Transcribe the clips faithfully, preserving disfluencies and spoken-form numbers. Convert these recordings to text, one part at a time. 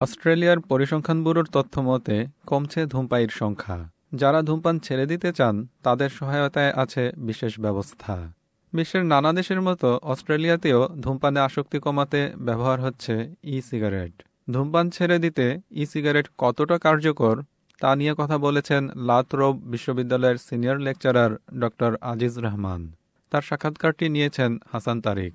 অস্ট্রেলিয়ার পরিসংখ্যান ব্যুরোর তথ্য মতে কমছে ধূমপায়ীর সংখ্যা। যারা ধূমপান ছেড়ে দিতে চান তাদের সহায়তায় আছে বিশেষ ব্যবস্থা। বিশ্বের নানা দেশের মতো অস্ট্রেলিয়াতেও ধূমপানে আসক্তি কমাতে ব্যবহার হচ্ছে ই সিগারেট। ধূমপান ছেড়ে দিতে ই সিগারেট কতটা কার্যকর তা নিয়ে কথা বলেছেন লাথরোব বিশ্ববিদ্যালয়ের senior lecturer doctor Aziz Rahman. তার সাক্ষাৎকারটি নিয়েছেন হাসান তারিক।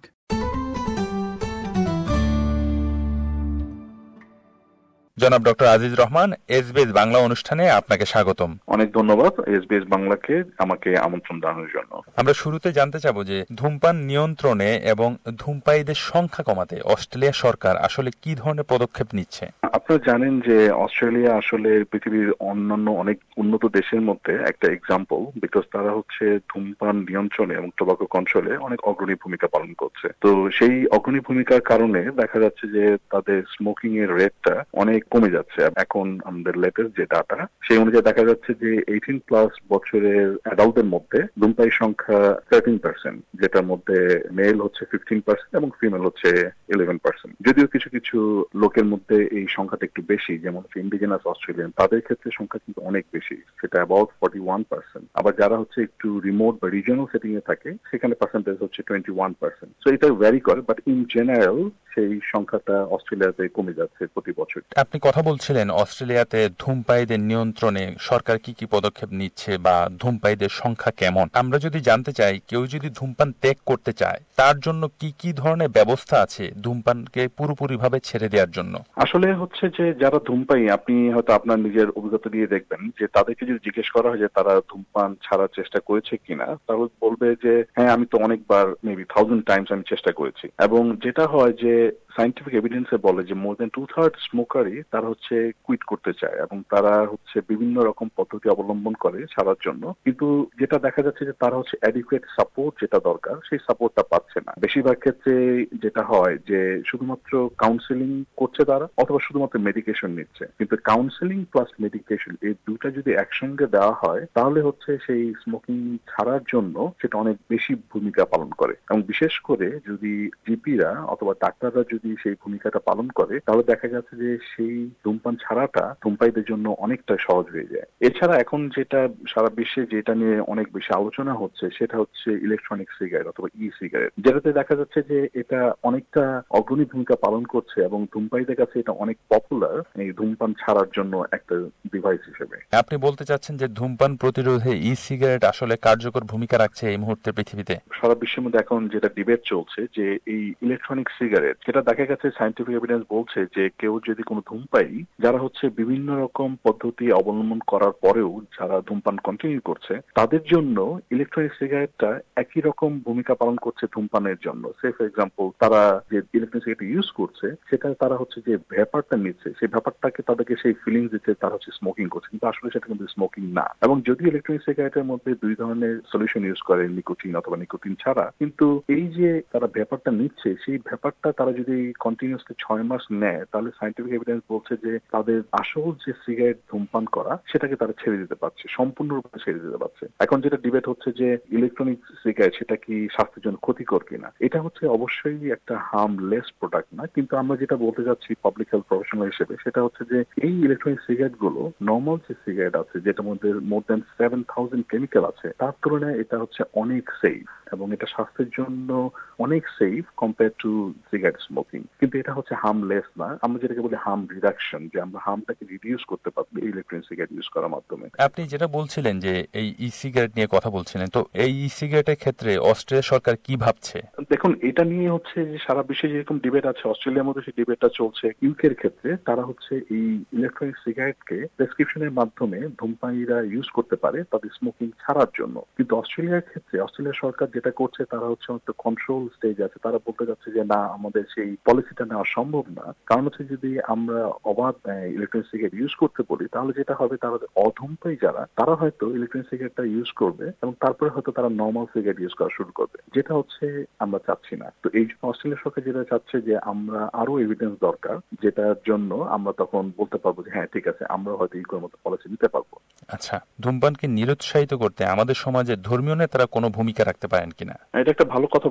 জনাব ডক্টর আজিজ রহমান, এসবিএস বাংলা অনুষ্ঠানে আপনাকে স্বাগতম। অনেক ধন্যবাদ এসবিএস বাংলাকে আমাকে আমন্ত্রণ জানানোর জন্য। আমরা শুরুতে জানতে চাবো যে ধূমপান নিয়ন্ত্রণে এবং ধূমপায়ীদের সংখ্যা কমাতে অস্ট্রেলিয়া সরকার আসলে কি ধরনের পদক্ষেপ নিচ্ছে? আপনারা জানেন যে অস্ট্রেলিয়া আসলে পৃথিবীর অন্যান্য অনেক উন্নত দেশের মধ্যে একটা এক্সাম্পল, বিকজ তারা হচ্ছে ধূমপান নিয়ন্ত্রণে এবং টোবাকো কন্ট্রোলে অনেক অগ্রণী ভূমিকা পালন করছে। তো সেই অগ্রণী ভূমিকার কারণে দেখা যাচ্ছে যে তাদের স্মোকিং এর রেটটা অনেক কমে যাচ্ছে। এখন আমাদের লেটেস্ট যে ডাটা সেই অনুযায়ী দেখা যাচ্ছে যে এইটিন প্লাস বছরের অ্যাডাল্টদের মধ্যে ধূমপায়ীর সংখ্যা থার্টিন পার্সেন্ট, যেটার মধ্যে মেল হচ্ছে ফিফটিন পার্সেন্ট এবং ফিমেল হচ্ছে ইলেভেন পার্সেন্ট। যদিও কিছু কিছু লোকের মধ্যে এই সংখ্যাটা একটু বেশি, যেমন ইন্ডিজিনাস অস্ট্রেলিয়ান, তাদের ক্ষেত্রে সংখ্যা কিন্তু অনেক বেশি, সেটা অ্যাবাউট ফর্টি ওয়ান পার্সেন্ট। আবার যারা হচ্ছে একটু রিমোট বা রিজিওনাল সেটিং এ থাকে সেখানে পার্সেন্টেজ হচ্ছে টোয়েন্টি ওয়ান পার্সেন্ট। সো এটা ভ্যারি করে, বাট ইন জেনারেল সেই সংখ্যাটা অস্ট্রেলিয়াতে কমে যাচ্ছে প্রতি বছর। আপনি কথা বলছিলেন অস্ট্রেলিয়াতে ধূমপায়ীদের নিয়ন্ত্রণে সরকার কি কি পদক্ষেপ নিচ্ছে বা ধূমপায়ীদের সংখ্যা কেমন। আমরা যদি জানতে চাই কেউ যদি ধূমপান ত্যাগ করতে চায় তার জন্য কি কি ধরনের ব্যবস্থা আছে ধূমপানকে পুরোপুরি ভাবে ছেড়ে দেওয়ার জন্য? আসলে হচ্ছে যে যারা ধূমপায়ী, আপনি হয়তো আপনার নিজের অভিজ্ঞতা দিয়ে দেখবেন যে তাদেরকে যদি জিজ্ঞেস করা হয় যে তারা ধূমপান ছাড়ার চেষ্টা করেছে কিনা, তাহলে বলবে যে হ্যাঁ, আমি তো অনেকবার, মেবি থাউজেন্ড টাইমস আমি চেষ্টা করেছি। এবং যেটা হয় যে সায়েন্টিফিক এভিডেন্সে বলে যে মোর দেন টু থার্ড স্মোকারই তারা হচ্ছে কুইট করতে চায় এবং তারা হচ্ছে বিভিন্ন রকম পদ্ধতি অবলম্বন করে ছাড়ার জন্য, কিন্তু যেটা দেখা যাচ্ছে যে তারা হচ্ছে অ্যাডিকুয়েট সাপোর্ট যেটা দরকার সেই সাপোর্টটা পাচ্ছে না। বেশিরভাগ ক্ষেত্রে যেটা হয় যে শুধুমাত্র কাউন্সেলিং করছে তারা, অথবা শুধুমাত্র মেডিকেশন নিচ্ছে, কিন্তু কাউন্সেলিং প্লাস মেডিকেশন এই দুটা যদি একসঙ্গে দেওয়া হয় তাহলে হচ্ছে সেই স্মোকিং ছাড়ার জন্য সেটা অনেক বেশি ভূমিকা পালন করে। এবং বিশেষ করে যদি জিপিরা অথবা ডাক্তাররা যদি সেই ভূমিকাটা পালন করে তাহলে দেখা যাচ্ছে যে সেই ধূমপান ছাড়াটা ধূমপায়ীদের জন্য অনেকটা সহজ হয়ে যায়। এছাড়া এখন যেটা সারা বিশ্বে যেটা নিয়ে অনেক বেশি আলোচনা হচ্ছে সেটা হচ্ছে ইলেকট্রনিক সিগারেট অথবা ই সিগারেট, যেটাতে দেখা যাচ্ছে যে এটা অনেকটা অগ্রণী ভূমিকা পালন করছে এবং ধূমপায়ীদের কাছে এটা অনেক পপুলার এই ধূমপান ছাড়ার জন্য একটা ডিভাইস হিসেবে। আপনি বলতে চাচ্ছেন যে ধূমপান প্রতিরোধে ই সিগারেট আসলে কার্যকর ভূমিকা রাখছে এই মুহূর্তে পৃথিবীতে? সারা বিশ্বের মধ্যে এখন যেটা ডিবেট চলছে যে এই ইলেকট্রনিক সিগারেট, যেটা দেখা গেছে সায়েন্টিফিক এভিডেন্স বলছে যে কেউ যদি কোনো ধূমপায়ী যারা হচ্ছে বিভিন্ন রকম পদ্ধতি অবলম্বন করার পরেও যারা ধূমপান কন্টিনিউ করছে তাদের জন্য ইলেকট্রনিক সিগারেটটা একই রকম ভূমিকা পালন করছে ধূমপানের জন্য। সে ফর এক্সাম্পল তারা যে ইলেকট্রনিক সিগারেট ইউজ করছে সেটা তারা হচ্ছে যে ব্যাপারটা নিচ্ছে সেই ব্যাপারটাকে তাদেরকে সেই ফিলিংস দিচ্ছে তারা হচ্ছে স্মোকিং করছে, কিন্তু আসলে সেটা কিন্তু স্মোকিং না। এবং যদি ইলেকট্রনিক সিগারেটের মধ্যে দুই ধরনের সলিউশন ইউজ করে, নিকোটিন অথবা নিকোটিন ছাড়া, কিন্তু এই যে তারা ব্যাপারটা নিচ্ছে সেই ব্যাপারটা তারা যদি কন্টিনিউসলি ছয় মাস নেয় তাহলে সায়েন্টিফিক এভিডেন্স বলছে যে তাদের আসল যে সিগারেট ধূমপান করা সেটাকে তারা ছেড়ে দিতে পারছে, সম্পূর্ণরূপে ছেড়ে দিতে পারছে। এখন যেটা ডিবেট হচ্ছে যে ইলেকট্রনিক সিগারেট সেটা কি স্বাস্থ্যের জন্য ক্ষতিকর কিনা, এটা হচ্ছে অবশ্যই একটা হার্মলেস প্রোডাক্ট না, কিন্তু আমরা যেটা বলতে যাচ্ছি পাবলিক হেলথ প্রফেশনাল হিসেবে সেটা হচ্ছে যে এই ইলেকট্রনিক সিগারেট গুলো নর্মাল যে সিগারেট আছে যেটার মধ্যে more than seven thousand chemical আছে তার তুলনায় এটা হচ্ছে অনেক সেফ এবং এটা স্বাস্থ্যের জন্য অনেক safe compare to cigarette smoking, কিন্তু এটা হচ্ছে হার্মলেস না। আমরা যেটাকে বলি হার্ম রিডাকশন, যে আমরা হার্মটাকে রিডিউস করতে পারবো এই ইলেকট্রনিক সিগারেট ইউজ করার মাধ্যমে। আপনি যেটা বলছিলেন যে এই ই সিগারেট নিয়ে কথা বলছিলেন, তো এই ই সিগারেটের ক্ষেত্রে অস্ট্রেলিয়া সরকার কি ভাবছে? দেখুন, এটা নিয়ে হচ্ছে যে সারা বিশ্বে যেরকম ডিবেট আছে অস্ট্রেলিয়ার মধ্যে সেই ডিবেটটা চলছে। ইউকের ক্ষেত্রে তারা হচ্ছে এই ইলেকট্রনিক সিগারেটকে প্রেসক্রিপশনের মাধ্যমে ধূমপায়ীরা ইউজ করতে পারে তাদের স্মোকিং ছাড়ার জন্য, কিন্তু অস্ট্রেলিয়ার ক্ষেত্রে অস্ট্রেলিয়া সরকার যেটা করছে তারা হচ্ছে একটা কন্ট্রোল স্টেজ আছে, তারা বলতে যাচ্ছে যে না, আমাদের সেই পলিসিটা নেওয়া সম্ভব না। কারণ হচ্ছে যদি আমরা অবাধ ইলেকট্রনিক সিগারেট ইউজ করতে বলি তাহলে যেটা হবে তারা অধূমপায়ী যারা তারা হয়তো ইলেকট্রনিক সিগারেটটা ইউজ করবে এবং তারপরে হয়তো তারা নর্মাল সিগারেট ইউজ করা শুরু করবে, যেটা হচ্ছে আমরা চাচ্ছি না। তো এই জন্য অস্ট্রেলিয়া সরকার যেটা চাচ্ছে যে আমরা আরো এভিডেন্স দরকার, যেটার জন্য আমরা তখন বলতে পারবো যে হ্যাঁ ঠিক আছে, আমরা হয়তো ইউকের মতো পলিসি নিতে পারবো। আচ্ছা, ধূমপানকে নিরুৎসাহিত করতে আমাদের সমাজে ধর্মীয় নেতারা কোনো ভূমিকা রাখতে পারেন কিনা? এটা একটা ভালো কথা বলেছেন।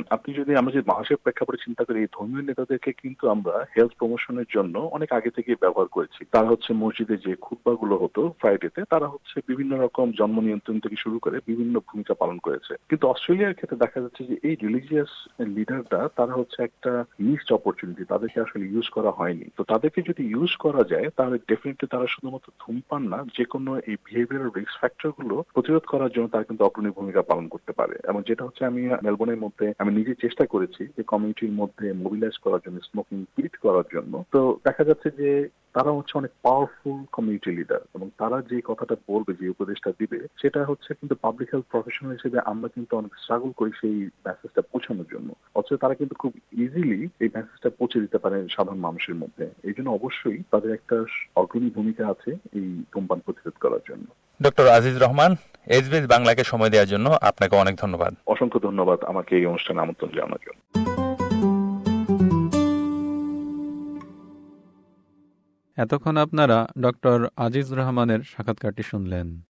আপনি যদি আমরা যদি বাংলাদেশের প্রেক্ষাপটে চিন্তা করি, এই ধর্মীয় নেতাদেরকে কিন্তু আমরা হেলথ প্রমোশনের জন্য অনেক আগে থেকে ব্যবহার করেছি। তারা হচ্ছে মসজিদে যে খুতবাগুলো হতো ফ্রাইডেতে, তারা হচ্ছে বিভিন্ন রকম জন্ম নিয়ন্ত্রণ থেকে শুরু করে বিভিন্ন ভূমিকা পালন করেছে। কিন্তু অস্ট্রেলিয়ার ক্ষেত্রে দেখা যাচ্ছে যে এই রিলিজিয়াস লিডাররা তারা হচ্ছে একটা মিসড অপরচুনিটি, তাদেরকে আসলে ইউজ করা হয়নি। তো তাদেরকে যদি ইউজ করা যায় তাহলে ডেফিনেটলি তারা শুধুমাত্র ধূমপান না, যে কোনো এই বিহেভিয়ারাল রিস্ক ফ্যাক্টর গুলো প্রতিরোধ করার জন্য তারা কিন্তু অগ্রণী ভূমিকা পালন করতে পারে। এবং যেটা হচ্ছে আমি মেলবোর্নের মধ্যে আমি নিজে চেষ্টা করেছি যে কমিউনিটির মধ্যে মোবিলাইজ করার জন্য, স্মোকিং পিট করার জন্য। তো দেখা যাচ্ছে যে তারা হচ্ছে অনেক পাওয়ারফুল কমিউনিটি লিডার এবং তারা যে কথাটা বলবে, যে উপদেশটা দিবে, সেটা হচ্ছে কিন্তু পাবলিক হেলথ প্রফেশনাল হিসেবে আমরা কিন্তু অনেক স্ট্রাগল করি সেই মেসেজটা পৌঁছানোর জন্য। অথচ তারা কিন্তু খুব ইজিলি এই মেসেজটা পৌঁছে দিতে পারে সাধারণ মানুষের মধ্যে। এই জন্য অবশ্যই তাদের একটা অগ্রণী ভূমিকা আছে এই ধূমপান প্রতিরোধ করার জন্য। ডক্টর আজিজ রহমান, এসবিএস বাংলাকে সময় দেওয়ার জন্য আপনাকে অনেক ধন্যবাদ। অসংখ্য ধন্যবাদ আমাকে এই অনুষ্ঠানে আমন্ত্রণ জানানোর জন্য। এতক্ষণ আপনারা ডক্টর আজিজ রহমানের সাক্ষাৎকারটি শুনলেন।